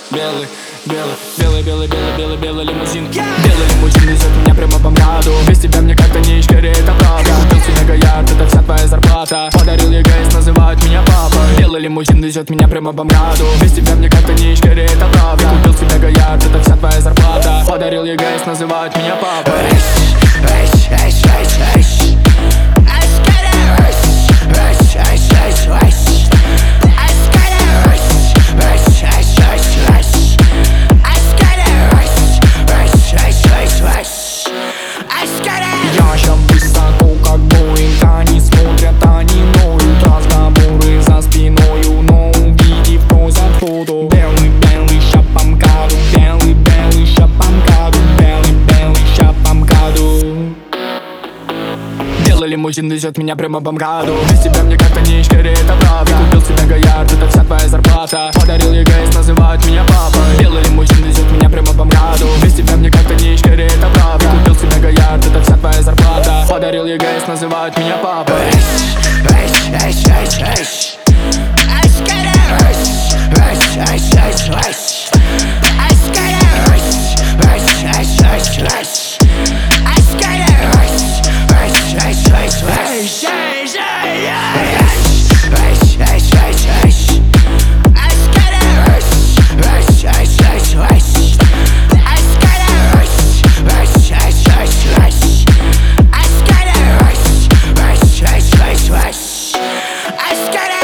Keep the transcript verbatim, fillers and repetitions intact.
Белый, белый, белый, белый, белый, белый, белый лимузин. Белый лимузин везет меня прямо по МКАДу. Без тебя мне как-то не скорее, это правда. Купил себе Гоярд, это вся твоя зарплата. Подарил ЕГЭС, называют меня папой. Белый лимузин везет меня прямо по МКАДу. Без тебя мне как-то не скорее, это правда. Купил себе Гоярд, это вся твоя зарплата. Подарил ЕГЭС, называют меня папой. Я ща высоко, как Боинг. Они смотрят, они ноют. Разговоры за спиною, но увидев, просят фото. Белый, белый, ща по МКАДу. Белый, белый, ща по МКАДу. Белый, белый, ща по МКАДу. Белый лимузин везет меня прямо по МКАДу. Без тебя мне как-то не скорее, это правда. Купил себе Гоярд, это вся твоя зарплата. Подарил ЕГЭС, называют меня папой. Белый лимузин везет меня прямо по МКАДу. Без тебя мне как-то не скорее, это правда. Купил себе Гоярд, это вся твоя зарплата. Подарил ЕГЭС, называют меня папой. I